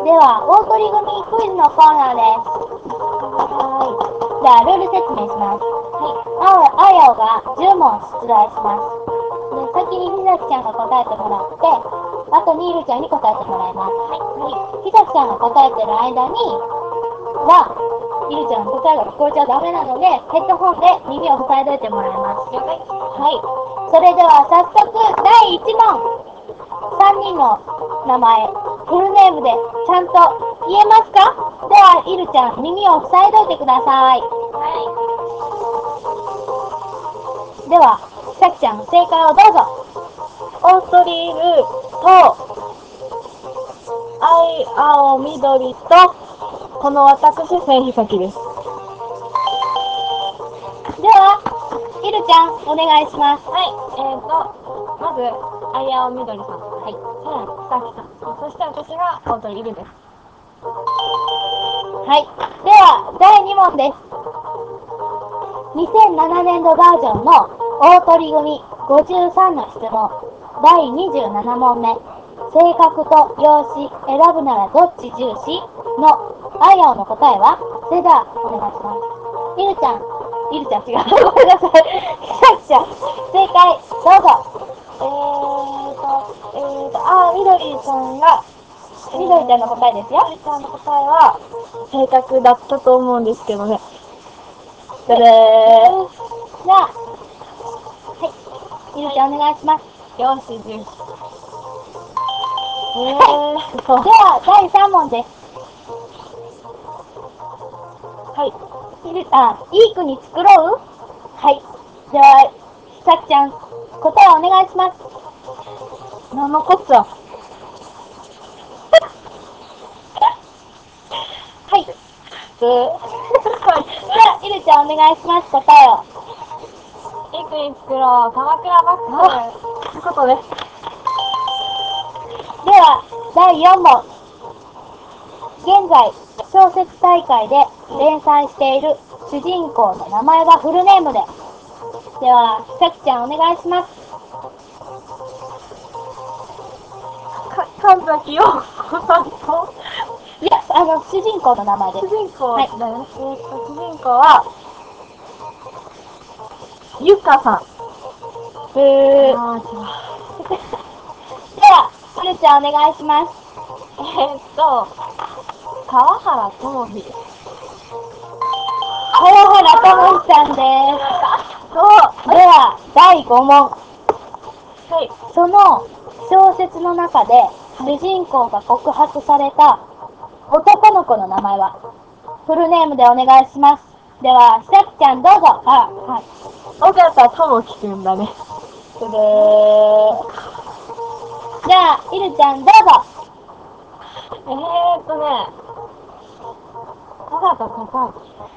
では、大鳥組クイズのコーナーです。では、ルール説明します。あやおが10問出題します。で、先にひさきちゃんが答えてもらって、あとにいるちゃんに答えてもらいます。ひさきちゃんが答えてる間にいるちゃんの答えが聞こえちゃダメなので、ヘッドホンで耳を塞いどいてもらいます。はい。それでは早速、第1問。3人の名前、フルネームでちゃんと言えますか？では、いるちゃん、耳を塞いどいてください。では、さきちゃん、正解をどうぞ。 オートリールと、青緑と、この私、千ひさきです。 では、いるちゃん、お願いします。 まず、青緑さん。ひさきさん。そして私がオートリールです。 はい。では、第2問です。2007年度バージョンの大鳥組53の質問。第27問目。性格と容姿選ぶならどっち重視のあやおの答えは？それでは、お願いします。いるちゃん違う。ごめんなさい。ひさきちゃん、正解、どうぞ。 緑さんが、 みどりちゃんの答えですよ。 緑ちゃんの答えは、正確だったと思うんですけどね。 じゃあ、はい。いるちゃん、お願いします。 容姿重視。 では、第3問です。いい国作ろう？はい。では、さきちゃん、答えをお願いします。 なんのこっちゃ。 はい。じゃあ、いるちゃん、お願いします。答えを。 いい国作ろう。鎌倉幕府。ということね。 では、第4問。現在、小説大会で連載している主人公の名前はフルネームで。では、さきちゃん、お願いします。 神崎陽子さんと、 いや、主人公の名前です。 主人公はい。 だよね。主人公は、ゆかさん。 では、いるちゃん、お願いします。 川原智美。 川原智美さんです。では、第5問。その小説の中で主人公が告白された男の子の名前は？フルネームでお願いします。では、ひさきちゃん、どうぞ。 尾形智樹くんだね。 じゃあ、いるちゃん、どうぞ。 尾形孝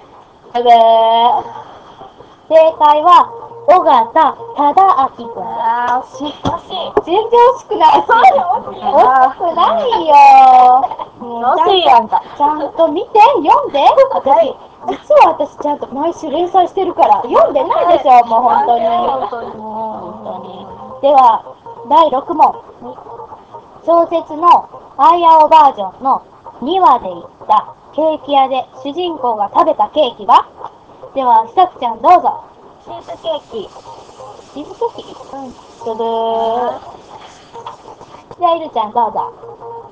正解は、尾形忠明くん。 惜しい。 全然惜しくないし。惜しくないよ。 惜しいやんか。 ちゃんと見て、読んで。実は私ちゃんと毎週連載してるから、読んでないでしょ、もう本当に。では、第6問。小説のあいあおバージョンの2話で行ったケーキ屋で主人公が食べたケーキは？では、ひさきちゃん、どうぞ。 チーズケーキ。 チーズケーキ？じゃあ、いるちゃん、どうぞ。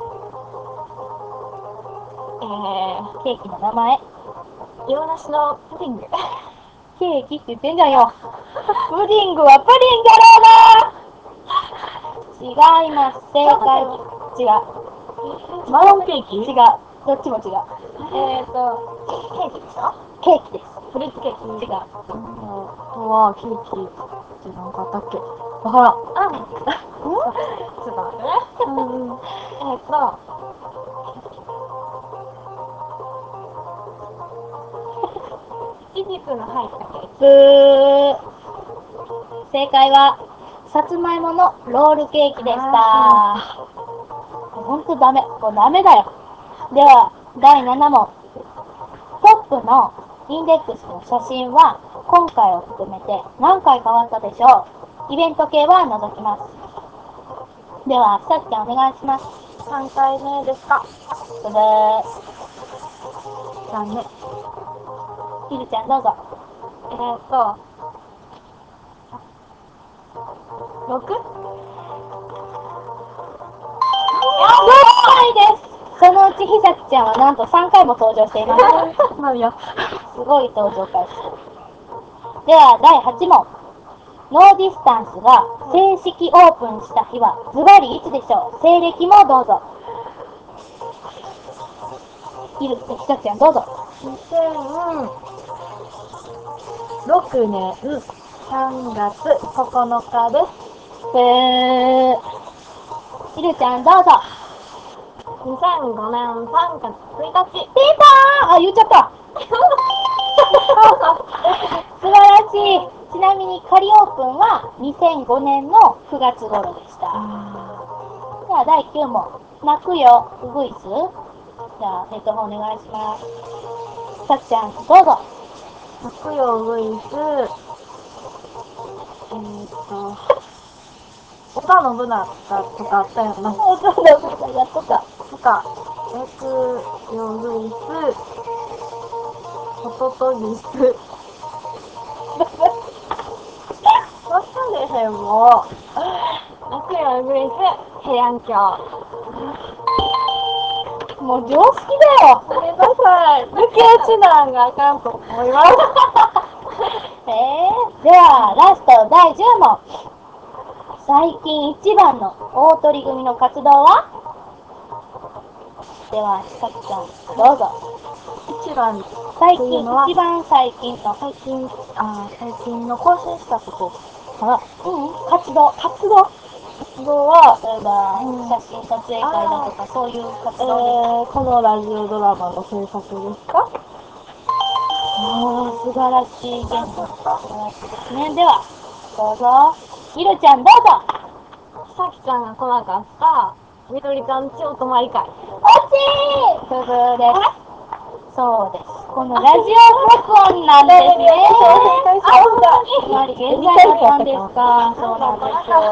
ケーキの名前。 洋梨のプディング。 ケーキって言ってんじゃんよ。プディングはプディンだろうな。違います。正解。違う。 マロンケーキ？ 違う。どっちも違う。 ケーキですか？ ケーキです。 フルーツケーキ？ 違う。 ケーキってなんかあったっけ？わからん。ちょっと待ってね。イチジクの入ったケーキ。 正解は、さつまいものロールケーキでした。ほんとダメ。もうダメだよ。では、第7問。トップのインデックスの写真は、今回を含めて何回変わったでしょう？イベント系は除きます。では、さきちゃん、お願いします。 3回目ですか。 ブブー。 残念。 ひるちゃんどうぞ。 6？ 6回です。そのうちひさきちゃんはなんと3回も登場しています。 なんや。 すごい登場回数。では第8問。ノーディスタンスが正式オープンした日はズバリいつでしょう。西暦もどうぞ。ひさきちゃんどうぞ。 2006年3月9日です。 ひるちゃんどうぞ。 2005年3月1日。 ピンポーン。あ、言っちゃった。素晴らしい。ちなみに仮オープンは2005年の9月頃でした。では第9問。泣くよウグイス。じゃあヘッドホンお願いします。さきちゃんどうぞ。 泣くよウグイス。織田信長とかあったよな。 織田信長とか。 泣くよウグイス。ホトトギス。わかれへんもう。泣くよウグイス。平安京。 もう常識だよ。 ごめんなさい。抜け落ちなんがあかんと思います。 ではラスト第10問。最近一番の大鳥組の活動は。ではさきちゃんどうぞ。 一番最近一番最近の最近の更新したこと。 活動は例えば写真撮影会だとかそういう活動このラジオドラマの制作ですか。 素晴らしい現素晴らしいですね。ではどうぞ。ひるちゃんどうぞ。 さきちゃんが来なかったみどりちゃんちお泊まり会。 惜しい。ブブーです。そうです。このラジオ録音なんですね。つまり現在だったんですか。そうなんですよ。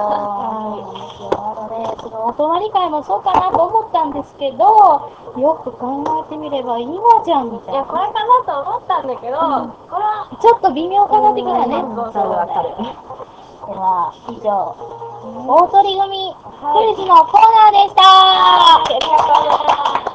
そのお泊まり会もそうかなと思ったんですけど、よく考えてみれば今じゃんみたいな。 いや、これかなと思ったんだけど、これはちょっと微妙かな的なね。 そうだよね。 では以上、大鳥組クイズのコーナーでした。 ありがとうございます。